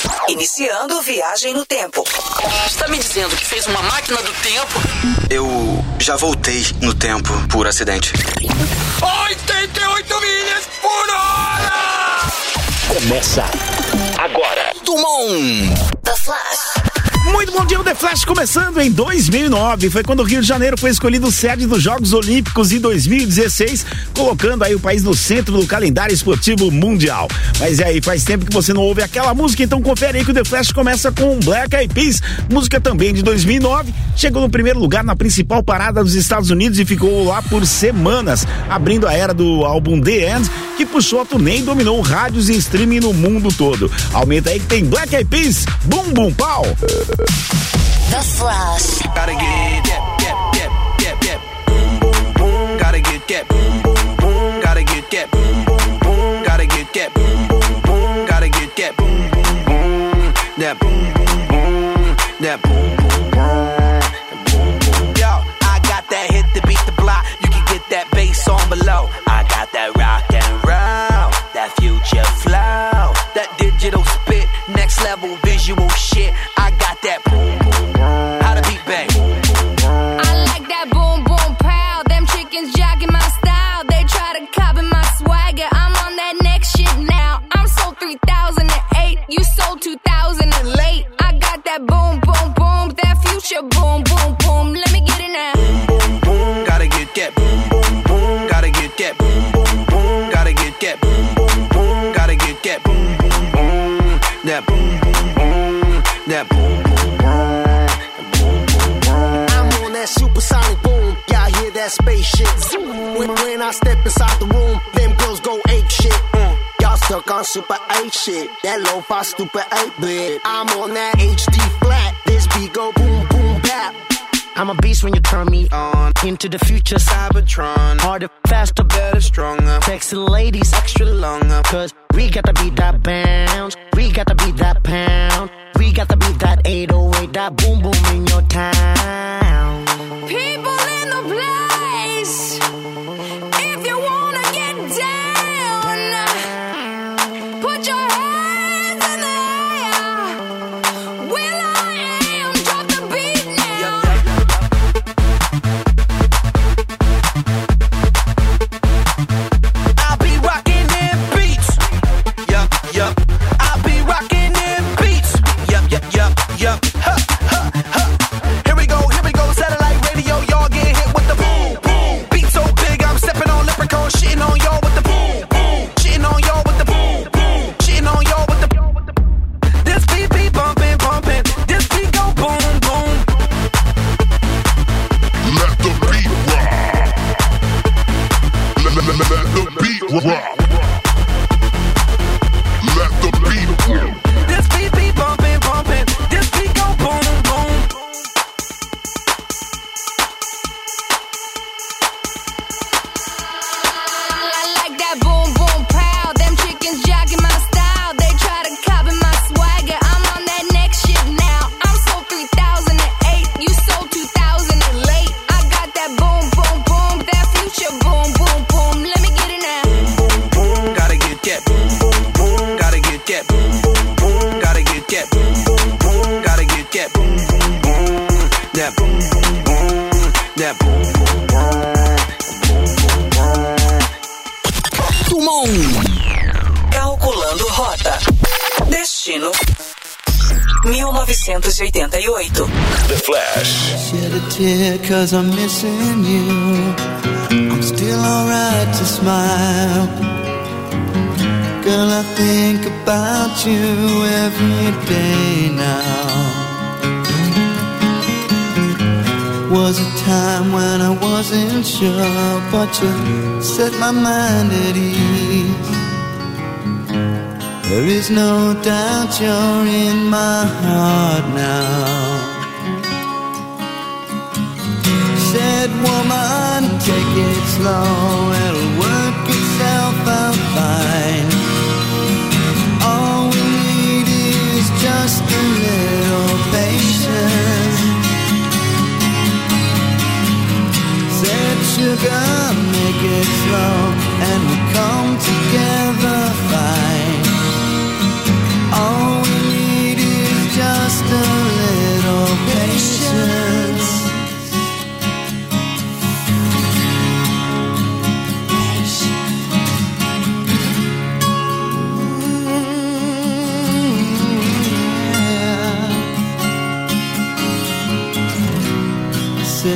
Iniciando viagem no tempo. Está me dizendo que fez uma máquina do tempo? Eu já voltei no tempo por acidente. 88 milhas por hora! Começa agora. Dumont! The Flash. Muito bom dia, o The Flash começando em 2009. Foi quando o Rio de Janeiro foi escolhido sede dos Jogos Olímpicos em 2016, colocando aí o país no centro do calendário esportivo mundial. Mas aí, faz tempo que você não ouve aquela música, então confere aí que o The Flash começa com Black Eyed Peas, música também de 2009, chegou no primeiro lugar na principal parada dos Estados Unidos e ficou lá por semanas, abrindo a era do álbum The End, que puxou a turnê e dominou rádios e streaming no mundo todo. Aumenta aí que tem Black Eyed Peas, Bum Bum Pow. The Flash. Gotta get boom boom boom. Gotta get boom boom boom. Gotta get boom boom boom. Gotta get boom boom boom. Gotta get boom boom boom. That boom boom boom. That boom boom boom. Yo, I got that hit to beat the block. You can get that bass on below. I got that rock and roll, that future flow, that digital spit, next level visual shit. I got that boom boom boom. How the beat bang? I like that boom boom pow. Them chickens jogging my style. They try to copy my swagger. I'm on that next shit now. I'm sold 3008. You sold 2000 and late. I got that boom boom boom. That future boom boom boom. Let me get it now. Boom boom boom. Gotta get boom boom boom. Gotta get boom boom boom. Gotta get boom boom boom. Gotta get boom boom boom. That boom boom boom. That boom boom boom. I'm on that supersonic boom. Y'all hear that spaceship zoom. When I step inside the room, them girls go ape shit. Y'all stuck on super 8 shit. That lo-fi stupid 8-bit. I'm on that HD flat. This beat go boom boom bap. I'm a beast when you turn me on. Into the future, Cybertron. Harder, faster, better, stronger. Sexy ladies, extra longer. Cause we got to beat that bounce. We got to beat that pound. We got to beat that 808, that boom boom in your town. People in the place. If you wanna get down, put your hands in the air. Will I am, drop the beat now. I'll be rocking them beats. Yup. I'll be rocking them beats. Yup. Here we go. Satellite radio, y'all get hit with the boom boom. Beat so big, I'm stepping on leprechaun, shitting on y'all with the boom boom. Shitting on y'all with the boom boom. Shitting on y'all with the. This beat be bumping. This beat go boom boom. Let the beat rock. Let the beat rock. Let the beat rock. This beat be bumping. This beat go boom boom. I like that boom boom pow. Them chickens jogging my style. They try to copy my swagger. I'm on that next shit now. I'm sold 3008. You sold 2000 and late. I got that boom boom boom. That future boom boom boom. Let me get it now. Boom boom. Gotta get boom boom boom. Gotta get boom boom boom. Gotta get boom boom boom. Gotta get boom boom boom. That boom boom boom. That boom boom boom. Dumont! Calculando rota. Destino 1988. The Flash. Shed a tear 'cause I'm missing you. I'm still alright to smile. Girl, I think about you every day now. Was a time when I wasn't sure, but you set my mind at ease. There is no doubt you're in my heart now. Said woman, take it slow, it'll work itself out fine. All we need is just a little patience. Said sugar, make it slow, and we'll come together fine. All we need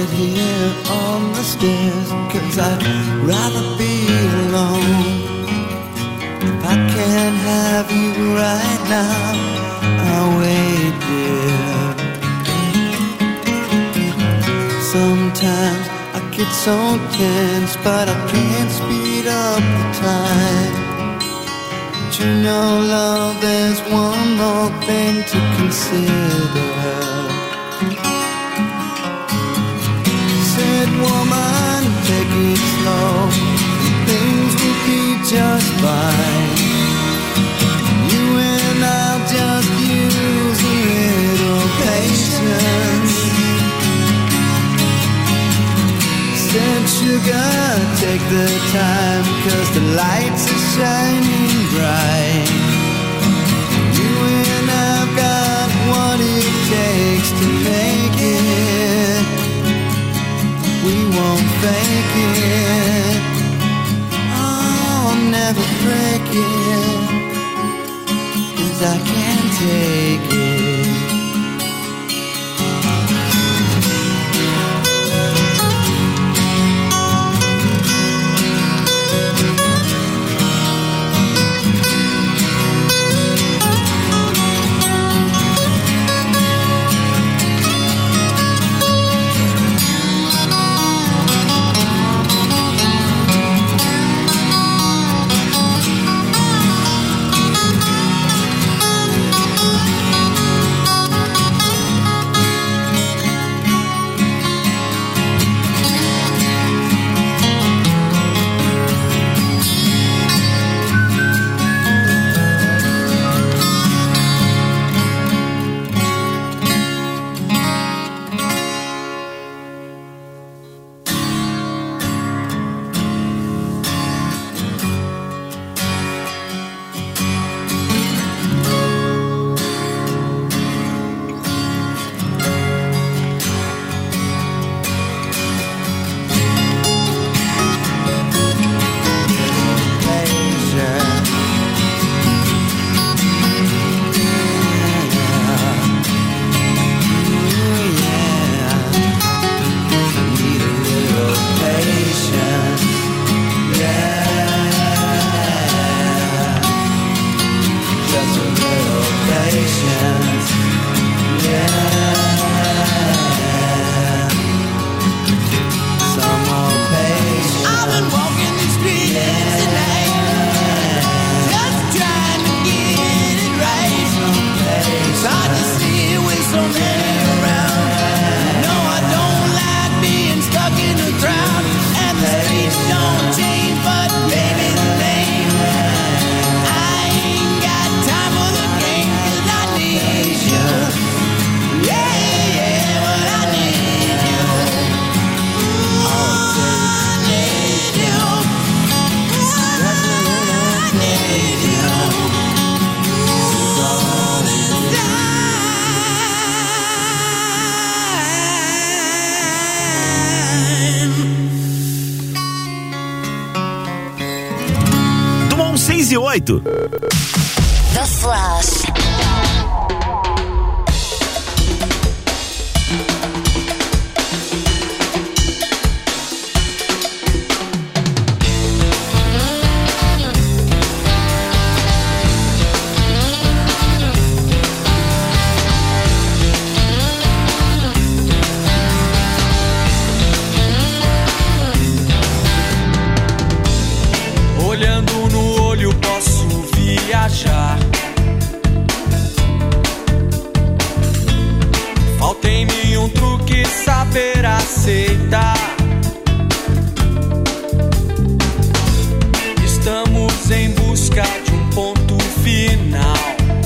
sit here on the stairs, 'cause I'd rather be alone. If I can't have you right now, I'll wait, dear. Sometimes I get so tense, but I can't speed up the time. But you know, love, there's one more thing to consider. Said, woman, take it slow, things will be just fine. You and I'll just use a little patience. Said, sugar, take the time, 'cause the lights are shining bright. You and I've got what it takes to make it. We won't fake it. I'll never break it, 'cause I can't take it. The Flash. Olhando no olho posso viajar. Falta em mim um truque, saber aceitar. Estamos em busca de um ponto final,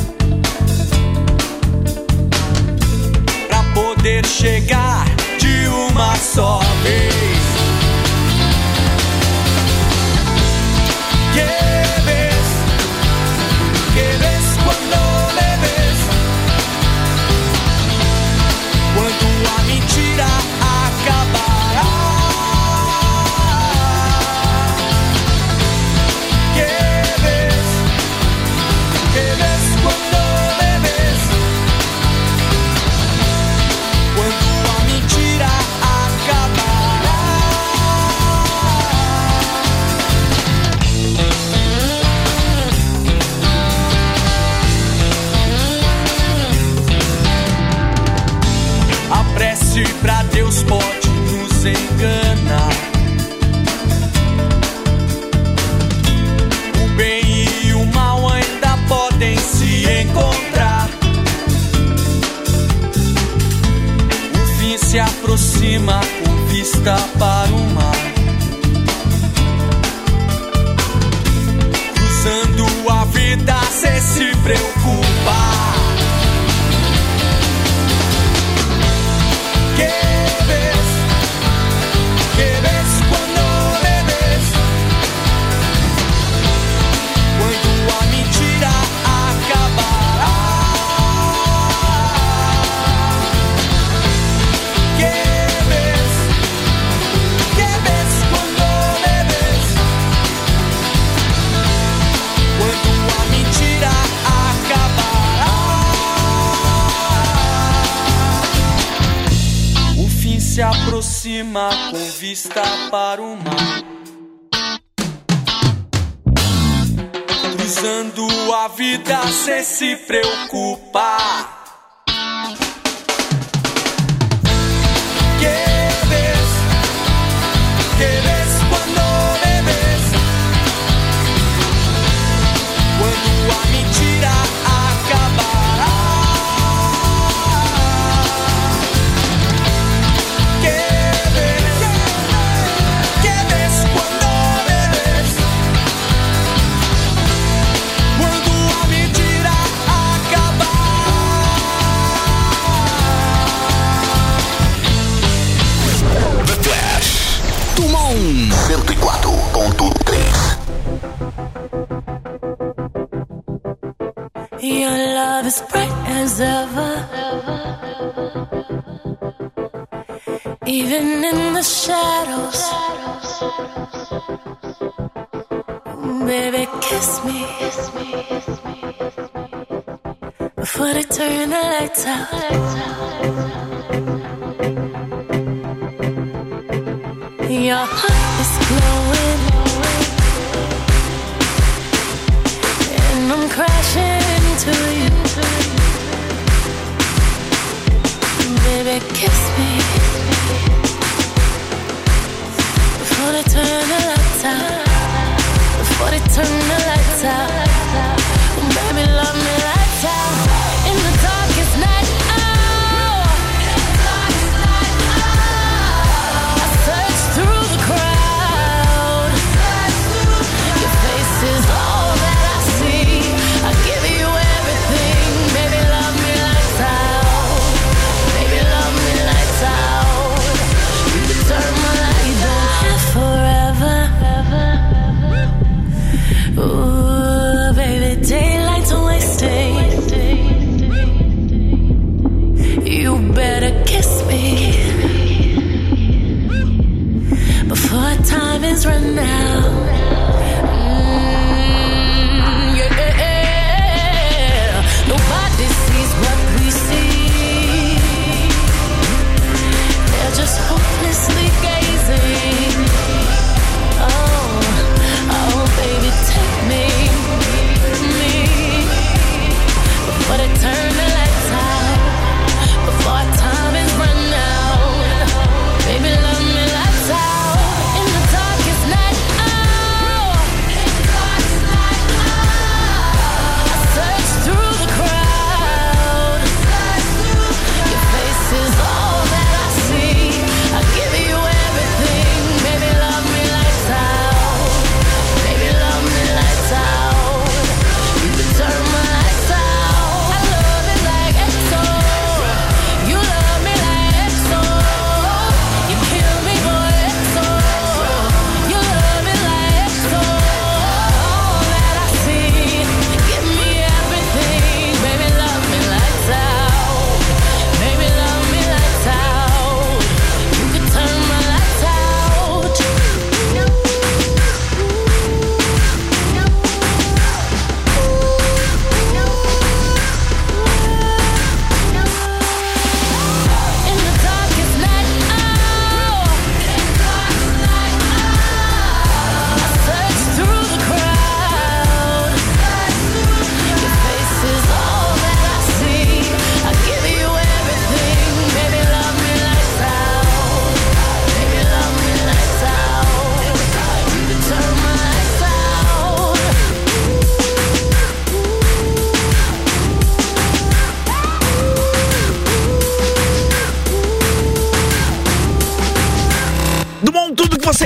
pra poder chegar de uma só vez. Quando a mentira acaba. podem se encontrar. O fim se aproxima com vista para o mar. Cruzando a vida sem se preocupar. Que ves cuando me ves? Quando a mentira acabará. Que ves quando me ves? Quando a mentira acabará. O fim se aproxima com vista para o mar. Cruzando a vida sem se preocupar. Que ves quando me ves? Quando a mentira acabará. Que ves quando me ves? Quando a mentira acabar. The Flash. Tumon 104.3. Your love is bright as ever. Even in the shadows. Baby, kiss me before they turn the lights out. Your heart is glowing, and I'm crashing into you. Baby, kiss me before they turn the lights out. Before they turn the lights out. Baby, love me lights out. In the darkest night. Forever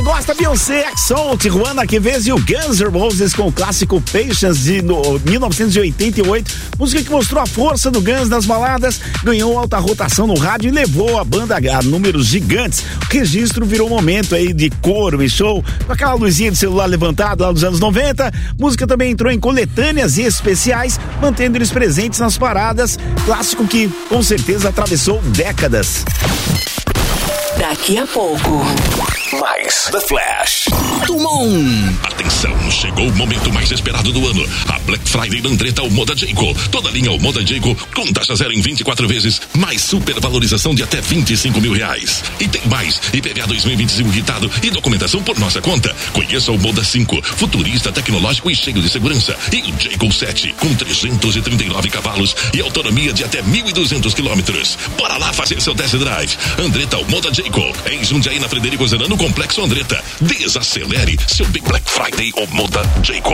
gosta, Beyoncé, Axel, Tijuana, Queves e o Guns N' Roses com o clássico Patience de 1988. Música que mostrou a força do Guns nas baladas, ganhou alta rotação no rádio e levou a banda a números gigantes. O registro virou um momento aí de coro e show, com aquela luzinha de celular levantado lá dos anos 90. Música também entrou em coletâneas e especiais, mantendo eles presentes nas paradas. Clássico que com certeza atravessou décadas. Daqui a pouco, mais The Flash. Tumon. Atenção, chegou o momento mais esperado do ano. A Black Friday da Andretta Almoda Jayco. Toda linha Almoda Jayco com taxa zero em 24 vezes, mais supervalorização de até R$25 mil. E tem mais, IPVA 2025 quitado e documentação por nossa conta. Conheça o Almoda 5, futurista, tecnológico e cheio de segurança. E o Jayco 7, com 339 cavalos e autonomia de até 1.200 quilômetros. Bora lá fazer seu test drive. Andretta Almoda Jayco, em Jundiaí, na Frederico Zanano, Complexo Andretta. Desacelere seu Big Black Friday Almoda Jayco.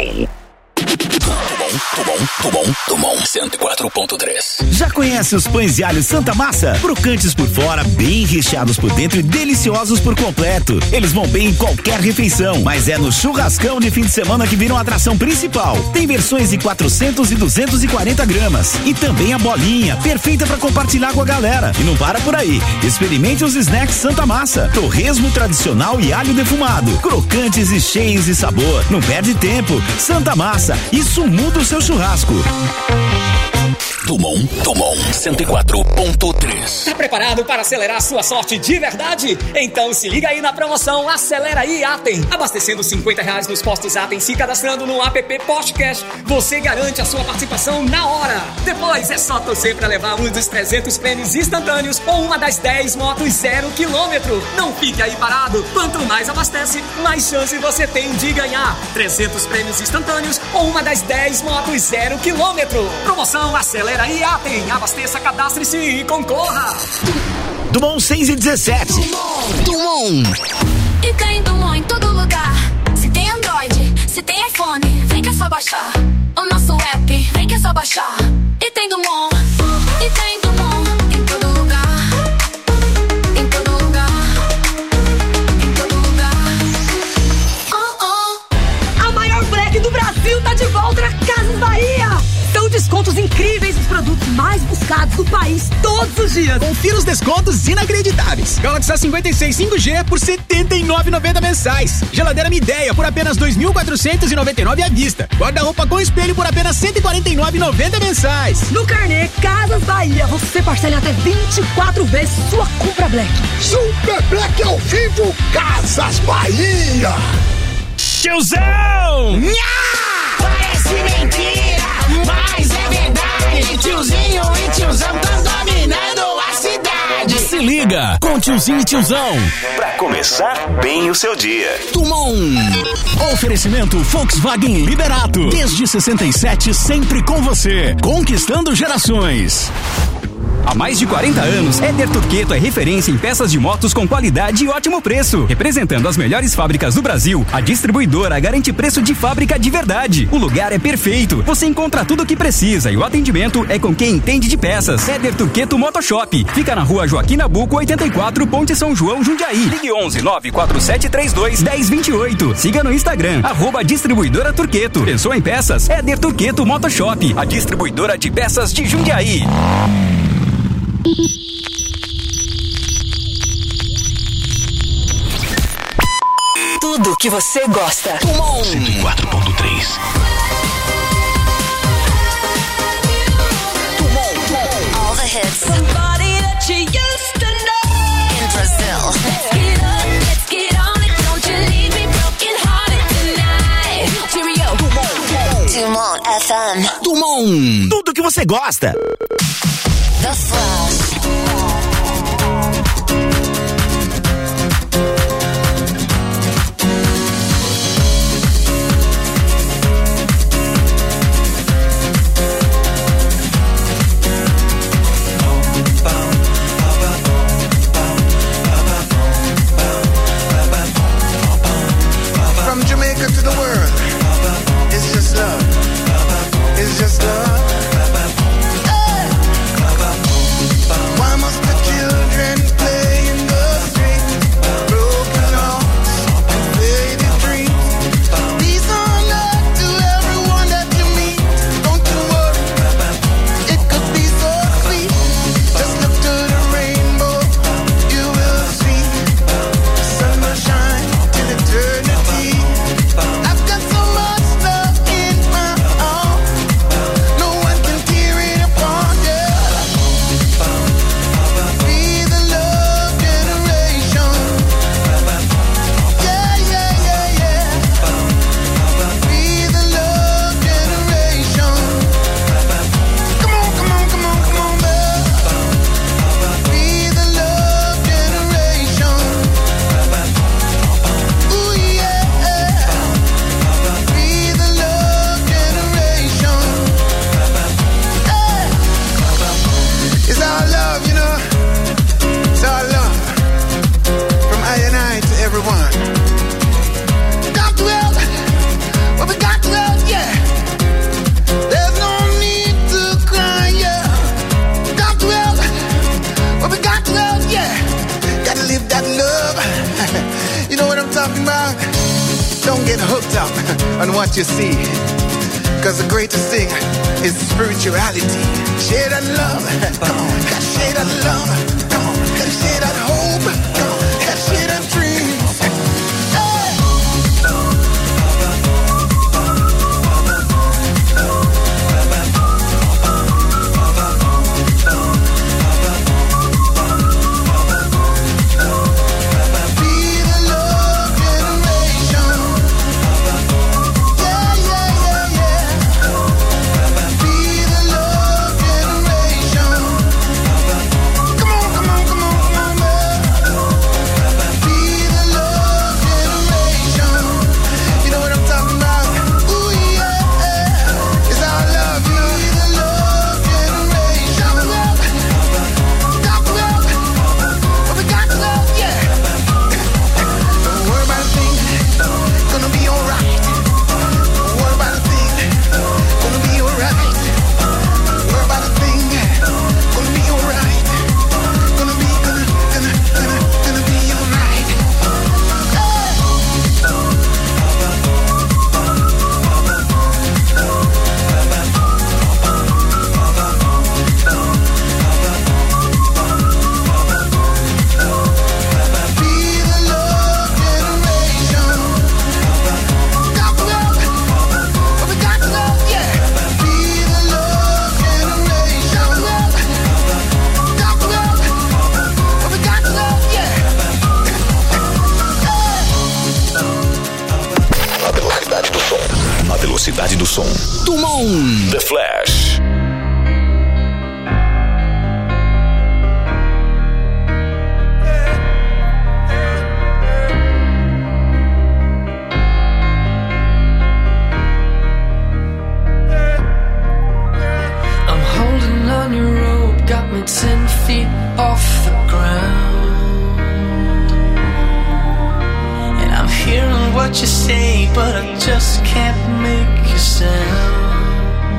Tumon 104.3. Já conhece os pães de alho Santa Massa? Crocantes por fora, bem recheados por dentro e deliciosos por completo. Eles vão bem em qualquer refeição, mas é no churrascão de fim de semana que viram a atração principal. Tem versões de 400 e 240 gramas. E também a bolinha, perfeita para compartilhar com a galera. E não para por aí. Experimente os snacks Santa Massa. Torresmo tradicional e alho defumado. Crocantes e cheios de sabor. Não perde tempo. Santa Massa. Isso muda o seu churrasco. Tumon 104.3. Tá preparado para acelerar sua sorte de verdade? Então se liga aí na promoção Acelera aí Atem. Abastecendo R$50 nos postos Atem, se cadastrando no app Postcash, você garante a sua participação na hora. Depois é só torcer para levar um dos 300 prêmios instantâneos ou uma das 10 motos 0 km. Não fique aí parado. Quanto mais abastece, mais chance você tem de ganhar 300 prêmios instantâneos ou uma das 10 motos 0 km. Promoção Acelera aí Atem. Abasteça, cadastre-se e concorra. Tumon 6 e 17. Tumon. E tem Tumon em todo lugar. Se tem Android, se tem iPhone, vem que é só baixar. O nosso app, vem que é só baixar. E tem Tumon. E tem Tumon em todo lugar. Em todo lugar. Em todo lugar. A maior Black do Brasil tá de volta na Casas Bahia. São descontos incríveis nos produtos mais buscados do país todos os dias. Confira os descontos inacreditáveis. Galaxy A56 5G por R$ 79,90 mensais. Geladeira Midea por apenas R$ 2.499 à vista. Guarda-roupa com espelho por apenas R$ 149,90 mensais. No carnê Casas Bahia, você parcela até 24 vezes sua compra Black. Super Black ao vivo, Casas Bahia. Tiozão! Nha! Parece mentira, mas é verdade. Tiozinho e tiozão tão dominando a cidade. Se liga com Tiozinho e Tiozão pra começar bem o seu dia. Tumon. Oferecimento Volkswagen Liberato. Desde 67, sempre com você. Conquistando gerações. Há mais de 40 anos, Éder Turqueto é referência em peças de motos com qualidade e ótimo preço. Representando as melhores fábricas do Brasil, a distribuidora garante preço de fábrica de verdade. O lugar é perfeito, você encontra tudo o que precisa e o atendimento é com quem entende de peças. Éder Turqueto Motoshop, fica na rua Joaquim Nabuco 84, Ponte São João, Jundiaí. Ligue 11-94732-1028. Siga no Instagram, @distribuidora Turqueto. Pensou em peças? Éder Turqueto Motoshop, a distribuidora de peças de Jundiaí. Tudo que você gosta. Tumon 104.3. All the hits. Somebody that you used to know. In Brazil. Let's get on it. Don't you leave me broken hearted tonight. Cheerio. Tumon FM. Tumon. Tudo que você gosta. The Flash. From Jamaica to the world, it's just love. It's just love. Why must on what you see. Cause the greatest thing is spirituality. Share that love, come on. Share that love, come on. Share that hope, come on. Share that dreams. Velocidade do som. Tumon. The Flash. I'm holding on your rope, got me 10 feet off the ground. And I'm hearing what you say, but I just can't make a sound.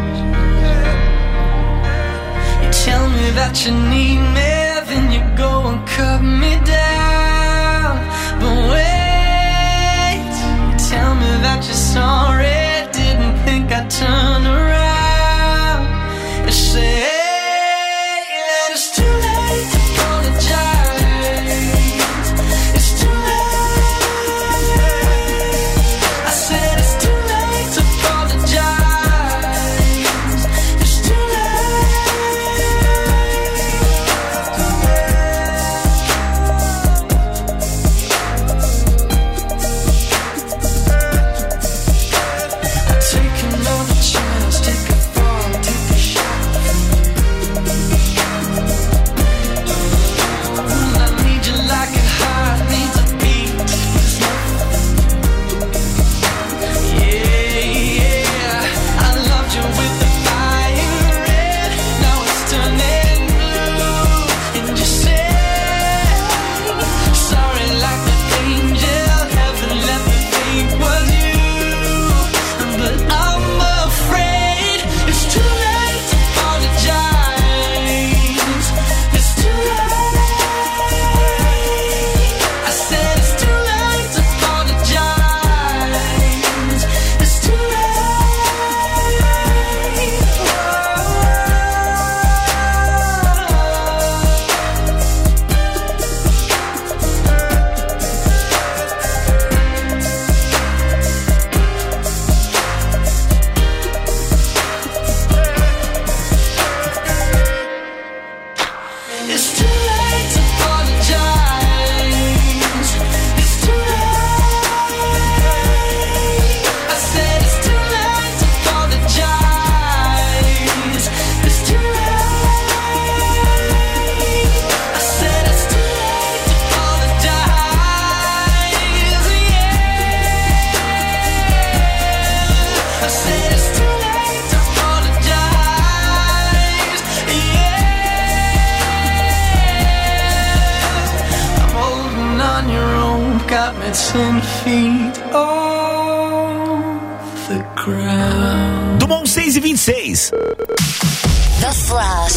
You tell me that you need me, then you go and cut me down. But wait, you tell me that you're sorry, didn't think I'd turn around. You say it's too late to apologize. It's too late. I said it's too late to apologize. It's too late. Taking all the chance, take a fall, take a shot from you. I need you like a heart needs a beat. Yeah, I loved you with the fire red. Now it's turning blue. And you say sorry like an angel. Heaven let me think was you. But I'm afraid it's too late to apologize. It's too late. I said it's too late to apologize. It's too late. It's too late to apologize. It's too late. I said it's too late to apologize. It's too late. I said it's too late to apologize. Yeah. I said it's too late to apologize. Yeah. I'm holding on your rope, got me 10 feet off the ground. Dumont 6:26. The Flash.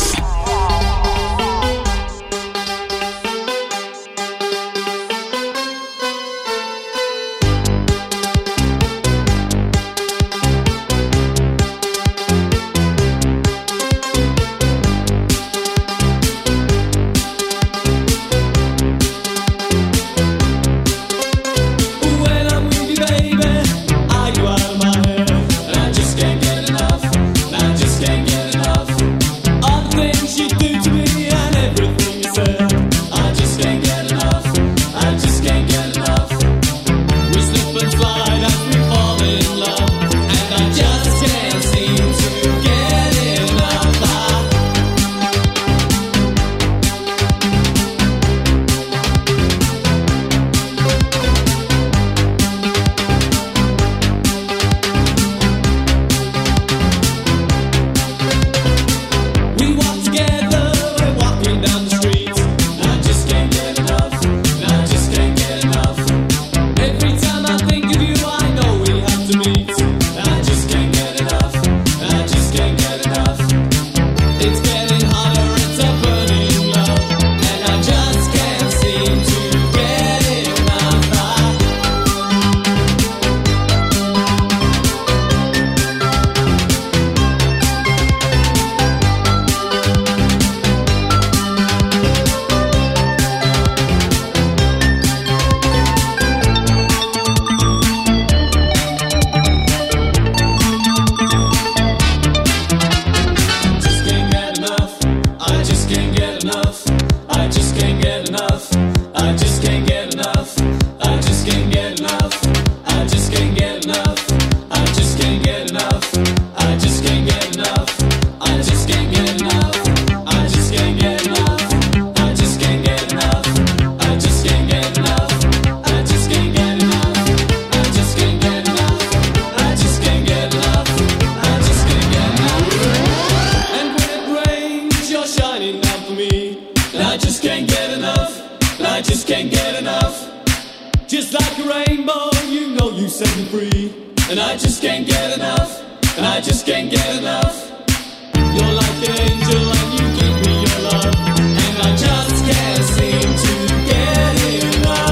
just can't get enough. Just like a rainbow, you know you set me free. And I just can't get enough. And I just can't get enough. You're like an angel and you give me your love. And I just can't seem to get enough.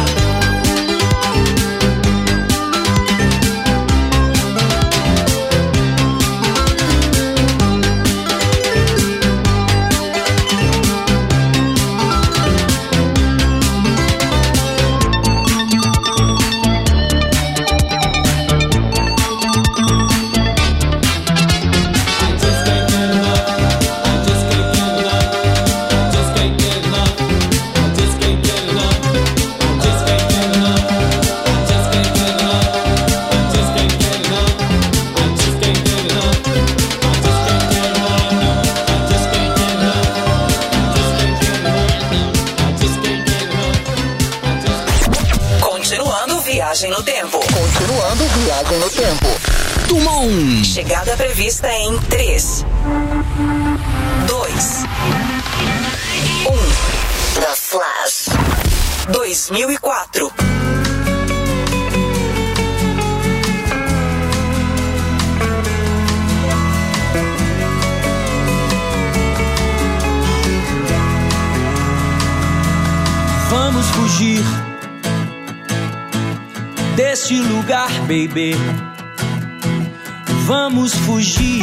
Viagem no tempo. Continuando viagem no tempo. Dumont. Chegada prevista em 3, 2, 1. The Flash. 2004. Vamos fugir deste lugar, baby. Vamos fugir.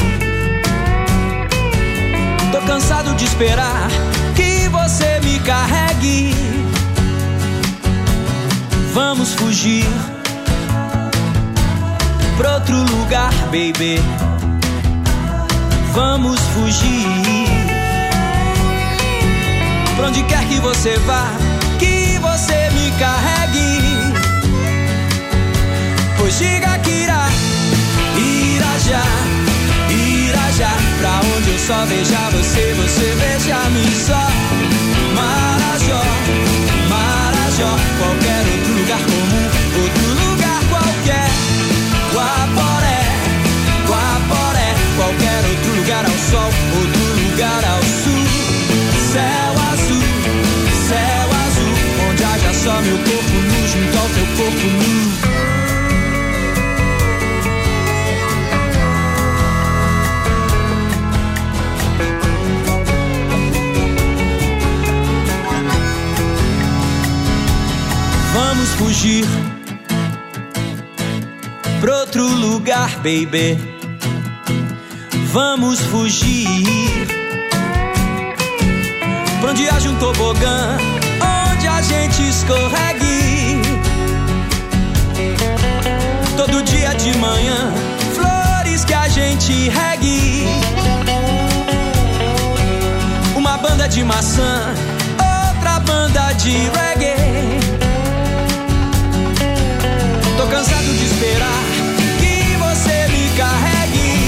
Tô cansado de esperar que você me carregue. Vamos fugir pra outro lugar, baby. Vamos fugir pra onde quer que você vá, que você me carregue. Pois diga que irá já pra onde eu só veja você, você veja-me só. Marajó, Marajó, qualquer outro lugar comum, outro lugar qualquer. Guaporé, Guaporé, qualquer outro lugar ao sol, outro lugar ao sul. Céu azul, onde haja só meu corpo nu junto ao teu corpo nu. Vamos fugir pra outro lugar, baby. Vamos fugir pra onde haja um tobogã, onde a gente escorregue. Todo dia de manhã, flores que a gente regue. Uma banda de maçã, outra banda de reggae. Tô cansado de esperar que você me carregue.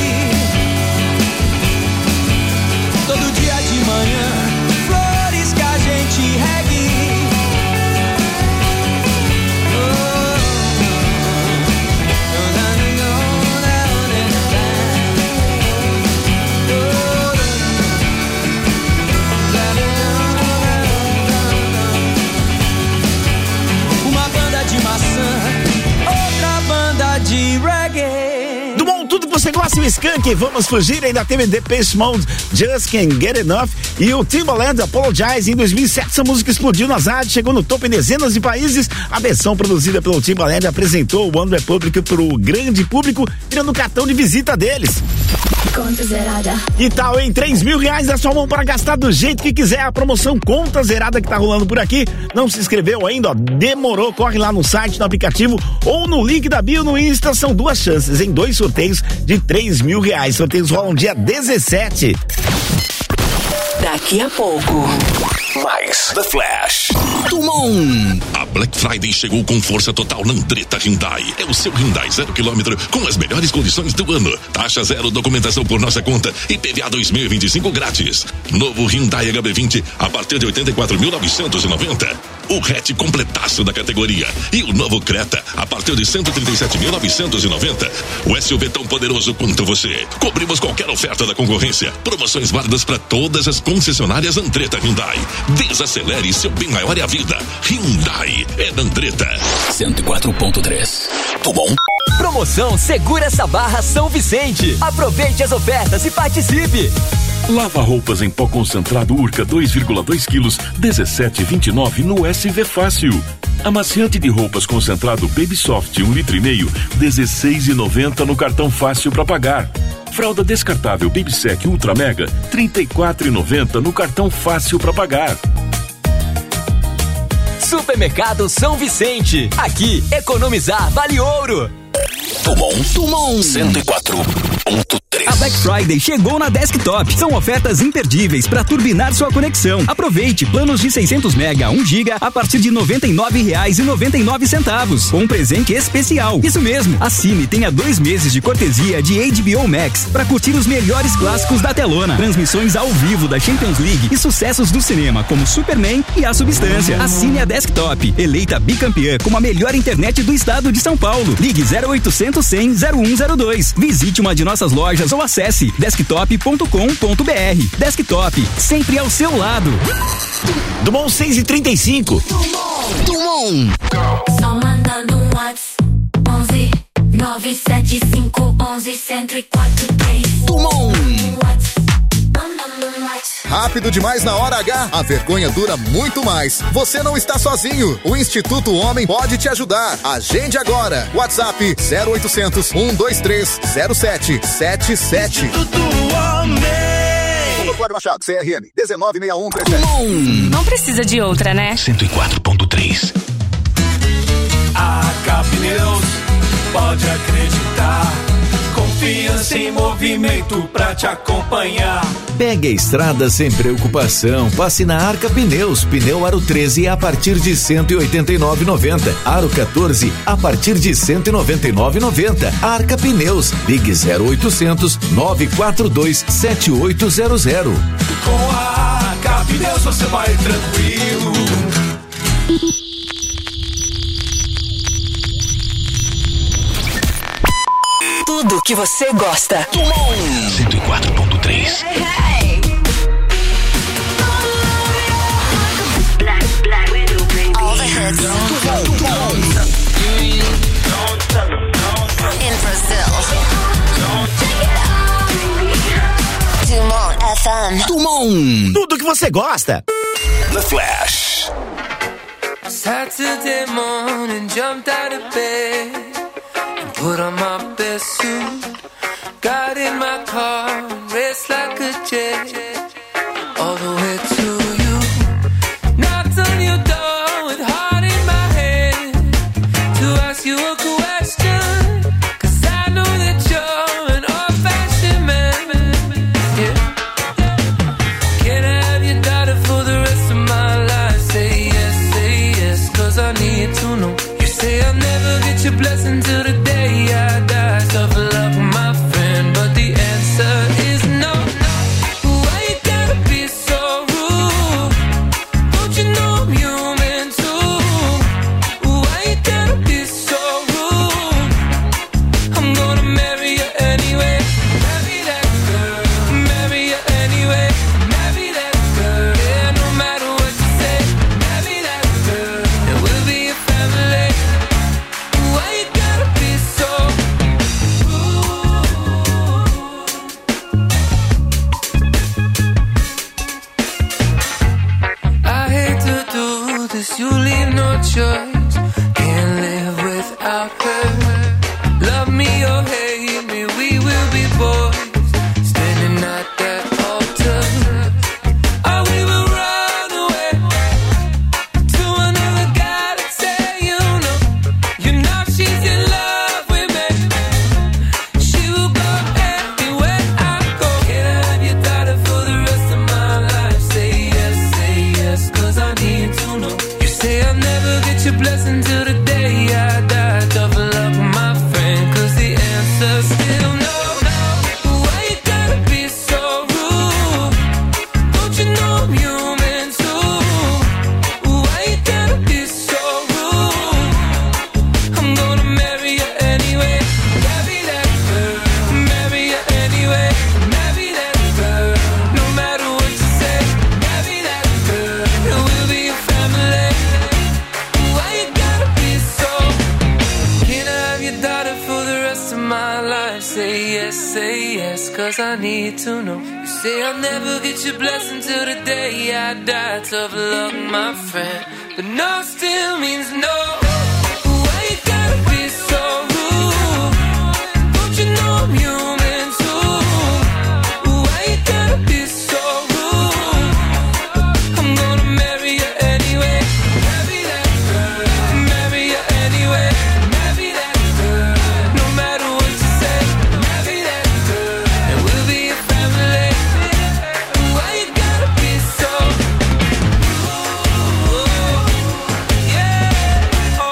Todo dia de manhã, flores que a gente regue. Uma banda de maçã, outra banda de reggae. Dumont, tudo que você gosta, o Skank. Vamos fugir, ainda teve Depeche Mode, Just Can't Get Enough, e o Timbaland, Apologize. Em 2007 essa música explodiu nas rádios, chegou no topo em dezenas de países. A versão produzida pelo Timbaland apresentou o One Republic pro grande público, virando o cartão de visita deles. Conta zerada. E tal, hein? R$3.000 da sua mão para gastar do jeito que quiser. A promoção Conta Zerada que tá rolando por aqui. Não se inscreveu ainda, ó? Demorou, corre lá no site, no aplicativo ou no link da bio no Insta. São 2 chances em 2 sorteios de R$3.000. Sorteios rolam dia 17. Daqui a pouco, mais The Flash. Dumont. A Black Friday chegou com força total na Andretta Hyundai. É o seu Hyundai 0 km com as melhores condições do ano. Taxa zero, documentação por nossa conta e PVA 2025 grátis. Novo Hyundai HB20 a partir de 84.990. O hatch completaço da categoria. E o novo Creta a partir de 137.990. O SUV tão poderoso quanto você. Cobrimos qualquer oferta da concorrência. Promoções válidas para todas as concessionárias Andretta Hyundai. Desacelere, seu bem maior é a vida. Hyundai é da Andretta. 104.3. Tudo bom? Promoção Segura essa Barra São Vicente. Aproveite as ofertas e participe. Lava roupas em pó concentrado Urca 2,2 quilos, 17,29 no SV Fácil. Amaciante de roupas concentrado Baby Soft 1,5 litro, 16,90 no cartão Fácil para pagar. Fralda descartável Baby Sec Ultra Mega, 34,90 no cartão Fácil para pagar. Supermercado São Vicente. Aqui, economizar vale ouro. Tumon 104.3. A Black Friday chegou na Desktop. São ofertas imperdíveis para turbinar sua conexão. Aproveite planos de 600 mega, 1 giga a partir de R$ 99,99 com um presente especial. Isso mesmo, assine e tenha 2 meses de cortesia de HBO Max para curtir os melhores clássicos da telona. Transmissões ao vivo da Champions League e sucessos do cinema como Superman e A Substância. Assine a Desktop, eleita bicampeã com a melhor internet do estado de São Paulo. Ligue 0800 100 0102. Visite uma de nossas lojas ou acesse desktop.com.br. Desktop, sempre ao seu lado. Dumont 6h35. Dumont. Só mandando um WhatsApp 11 975 11 1043. Dumont. Rápido demais na hora H, a vergonha dura muito mais. Você não está sozinho. O Instituto Homem pode te ajudar. Agende agora. WhatsApp 0800 123 0777. Instituto Homem. Cláudio Machado, CRM 196137. Não precisa de outra, né? 104.3. A Pneus, pode acreditar. Confiança em movimento pra te acompanhar. Pegue a estrada sem preocupação. Passe na Arca Pneus. Pneu Aro 13 a partir de R$ 189,90. Aro 14 a partir de R$ 199,90. Arca Pneus. Ligue 0800 942 7800. Com a Arca Pneus você vai tranquilo. Tudo que você gosta. 104.3. All the hits. In Brazil. Dumont FM. Dumont. Tudo que você gosta. The Flash. Saturday morning, jumped out of bed. Put on my best suit, got in my car, raced like a jet, all the way to you. Knocked on your door with heart in my head, to ask you a question, 'cause I know that you're an old-fashioned man, yeah. Can I have your daughter for the rest of my life? Say yes, 'cause I need to know. You say I'll never get your blessing till the day I die. Tough love, my friend, but the answer 'cause I need to know. You say I'll never get your blessing till the day I die. Tough luck, my friend, but no still means no. Why you gotta be so rude? Don't you know I'm human too? Why you gotta be so rude? I'm gonna marry you anyway. Marry that girl. Marry you anyway. Marry that girl. No matter what you say. Marry that girl. And we'll be a family. Why you gotta be so rude? Yeah. Oh.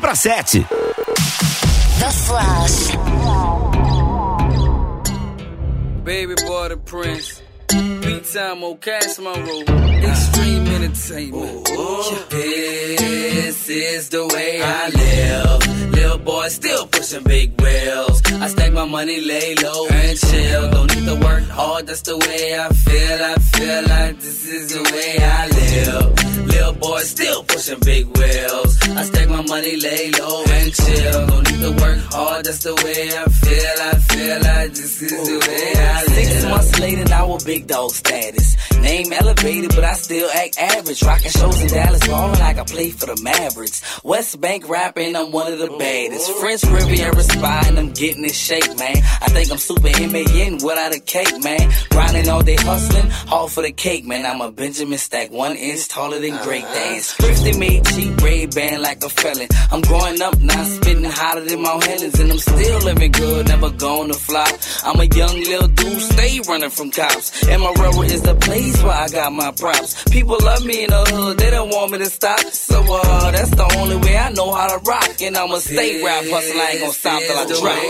para 7. The Flash. Baby boy, the Prince. Beat time, old Cash Monroe. Extreme entertainment. This is the way I live. Little boy still pushing big wheels. I stack my money, lay low and chill. Don't need to work hard, that's the way I feel. I feel like this is the way I live. Little boy still pushing big wheels. I stack my money, lay low and chill. Don't need to work hard, that's the way I feel. I feel like this is the way I live. 6 months later, now a big dog status. Name elevated, but I still act average. Rocking shows in Dallas, ballin' like I play for the Mavericks. West Bank rapping, I'm one of the baddest. French Riviera spy, and I'm getting in shape, man. I think I'm super M.A.N. without a cake, man. Grinding all day, hustling, all for the cake, man. I'm a Benjamin Stack, 1 inch taller than Great Dance. 50 made cheap Ray band like a felon. I'm growing up now, spitting hotter than Mount Helens, and I'm still living good, never gonna flop. I'm a young little dude, stay running from cops. And my rubber is the place where I got my props. People love me in the hood, they don't want me to stop. So that's the only way I know how to rock. And I'ma stay rap hustling, I ain't gonna stop till I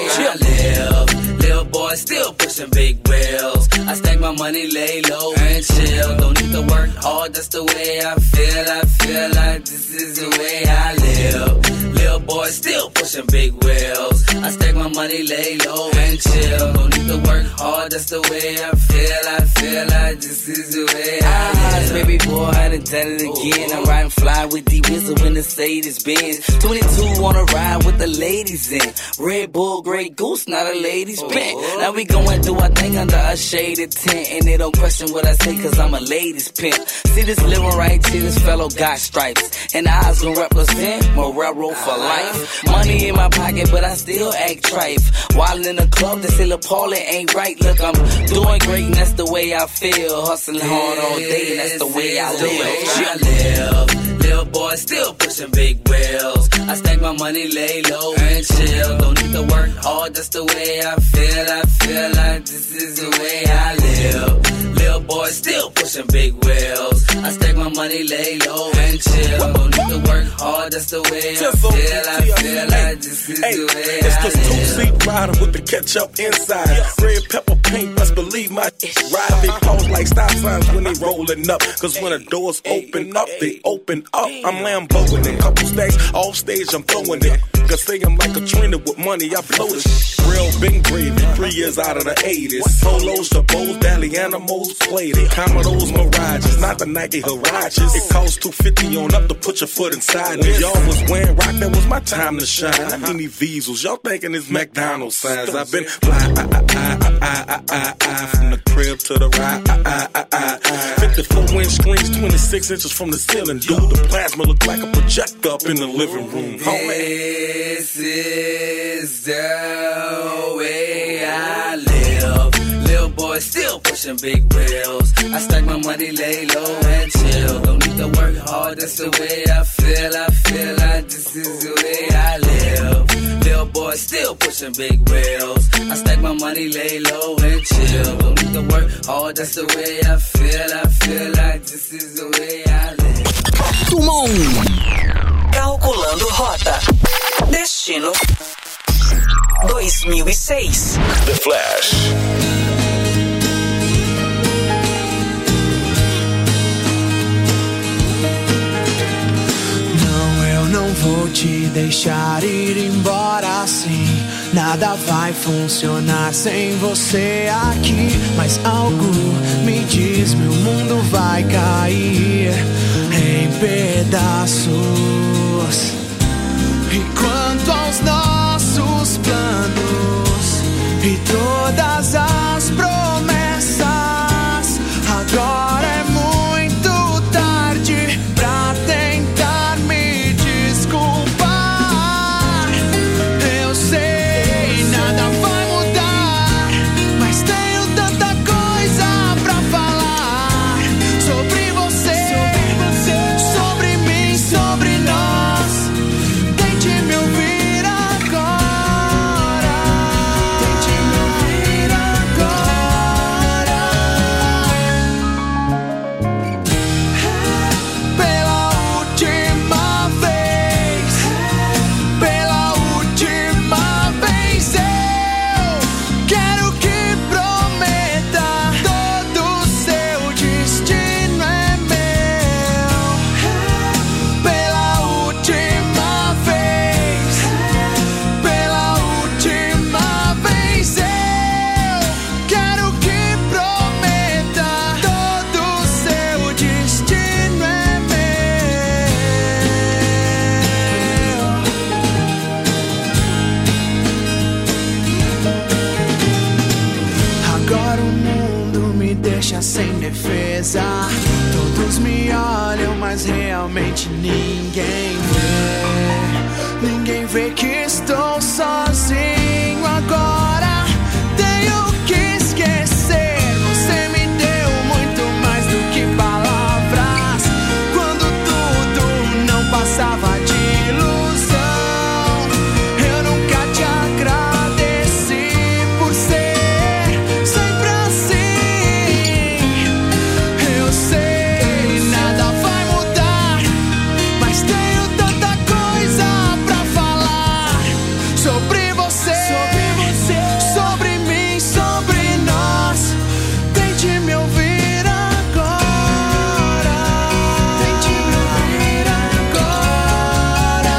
drop. Little boy still pushing big wheels. I stack my money, lay low and chill. Don't need to work hard, that's the way I feel. I feel like this is the way I live. Little boy still pushing big wheels. I stack my money, lay low and chill. Don't need to work hard, that's the way I feel. I feel like this is the way I live. Baby boy, I done done it again. I'm riding fly with D-Wizard when the Mercedes Benz. 22 wanna ride with the ladies in. Red Bull, Grey Goose, not a ladies bent. Now we gon' do our thing under a shaded tent. And they don't question what I say, cause I'm a ladies pimp. See this living right here, this fellow got stripes. And eyes gon' represent my railroad for life. Money in my pocket, but I still act trife. While in the club, they say La Paulin ain't right. Look, I'm doing great, and that's the way I feel. Hustling hard all day, and that's the way I live. Little boy still pushing big wheels. I stack my money, lay low and chill. Don't need to work hard, that's the way I feel. I feel like this is the way I live. Little boy still pushing big wheels. I stack my money, lay low and chill. Don't need to work hard, that's the way I feel. I feel like this is the way it's I this live. two-seat rider with the ketchup inside. Red pepper paint, best believe my ride. They pause like stop signs when they rolling up. Cause when the doors open up, they open up. I'm Lamboing it, couple stacks off stage, I'm throwing it. Cause say I'm like Katrina with money, I blow it. Real big gravy, 3 years out of the 80s. Polos, Chabos, Dally Animals, played it. Commodores, Mirages, not the Nike Huaraches. It costs $250 on up to put your foot inside. When y'all was wearing rock, that was my time to shine. I need me Diesels, y'all thinking it's McDonald's signs. I've been fly, from the crib to the ride, 54-inch screens, 26 inches from the ceiling. Dude, the plasma look like a projector up in the living room. This is the way I live. Little boy still pushing big wheels. I stack my money, lay low and chill. Don't need to work hard, that's the way I feel. I feel like this is the way I live. Little boy still pushing big wheels. I stack my money, lay low and chill. Don't need to work hard, that's the way I feel. I feel like this is the way I live. Calculando rota. Destino 2006. The Flash. Não vou te deixar ir embora assim. Nada vai funcionar sem você aqui. Mas algo me diz, meu mundo vai cair em pedaços. E quanto aos nossos planos e todas as promessas, agora é muito tarde pra tentar me desculpar. Eu sei, nada vai mudar, mas tenho tanta coisa pra falar sobre você, sobre mim, sobre nós. Tente me ouvir agora. Tente me ouvir Agora o mundo me deixa sem defesa. Todos me olham, mas realmente ninguém vê. Ninguém vê que estou sozinho agora. Tenho que esquecer. Você me deu muito mais do que palavras. Quando tudo não passava de ilusão, eu nunca te agradeci por ser sempre assim. Eu sei, nada vai mudar, mas tenho tanta coisa pra falar sobre você, sobre mim, sobre nós. Tente me ouvir agora. Tente me ouvir agora.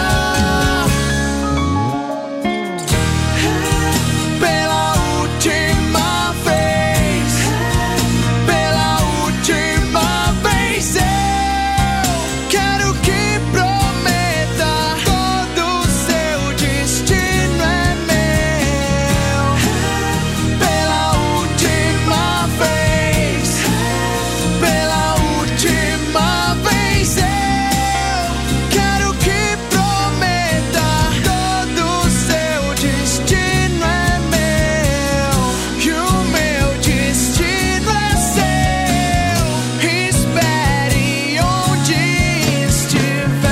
Pela última vez, pela última vez, eu quero que prometa: todo seu destino é meu. Pela última vez, pela última vez, eu quero que prometa: todo seu destino é meu e o meu destino é seu. Espere onde estiver.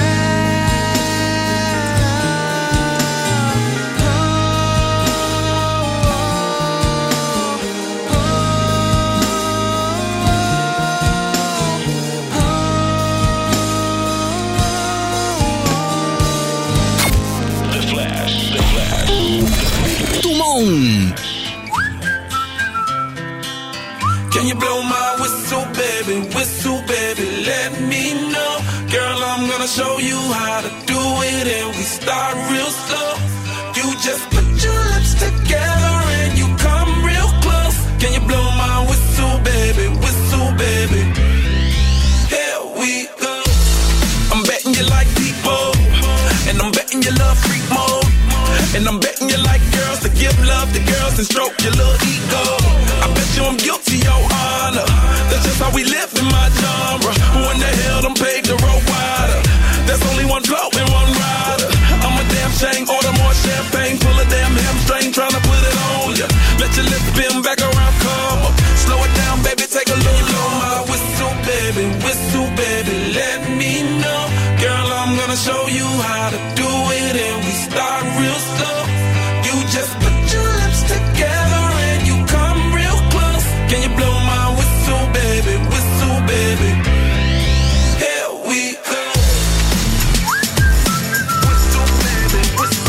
The Flash. Tumon. Can you blow my whistle, baby, let me know. Girl, I'm gonna show you how to do it, and we start real slow. You just put your lips together and you come real close. Can you blow my whistle, baby, here we go. I'm betting you like people, and I'm betting you love freak mode, and I'm betting you like girls to give love to girls and stroke your little ego. I bet you I'm guilty, your honor. That's just how we live in my genre. Who in the hell done paved the road wider? There's only one blow and one rider. I'm a damn shame, order more champagne, pull a damn hamstring, tryna put it on ya. Let your lips spin back around, come up. Slow it down, baby, take a look. Blow my whistle, baby, let me know. Girl, I'm gonna show you how to do it, and we start real slow. You just put your lips together and you come real close. Can you blow my whistle, baby, here we go. Whistle, baby,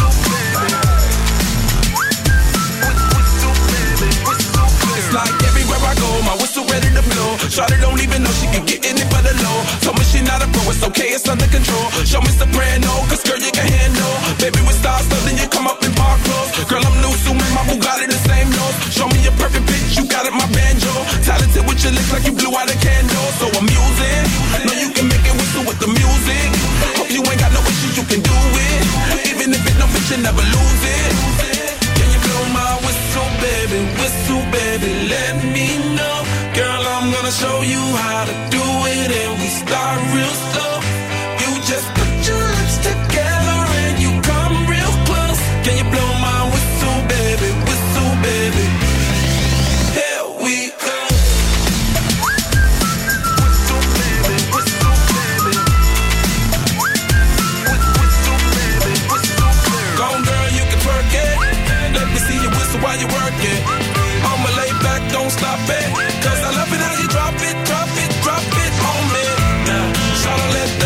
it's like everywhere I go, my whistle ready to blow. Shawty don't even know she can get in it for the low. Told me she not a pro, it's okay, it's under control. Show me soprano, cause girl you can handle. Baby with stars, so then you come up in park clothes. Girl I'm new, so man, my Bugatti the same nose. Show me a perfect pitch, you got it, my banjo. Talented with your lips like you blew out a candle. So I'm using, know you can make it whistle with the music. Hope you ain't got no issues, you can do it. Even if it no fit, you never lose it. Can you blow my whistle, baby, let me know. Girl, I'm gonna show you how to do it, and we start real slow. You just put your lips together and you come real close. Can you blow my whistle, baby, here we go. Whistle, baby, Go on, girl, you can twerk it. Let me see you whistle while you work it. I'ma lay back, don't stop it, cause I love it how you drop it on me. Now, shout out, let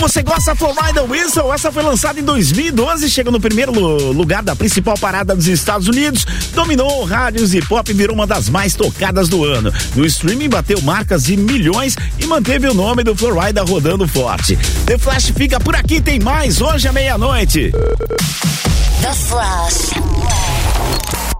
você gosta, Florida Whistle. Essa foi lançada em 2012, chega no primeiro lugar da principal parada dos Estados Unidos, dominou rádios e pop e virou uma das mais tocadas do ano. No streaming bateu marcas de milhões e manteve o nome do Florida rodando forte. The Flash fica por aqui, tem mais hoje à meia-noite. The Flash.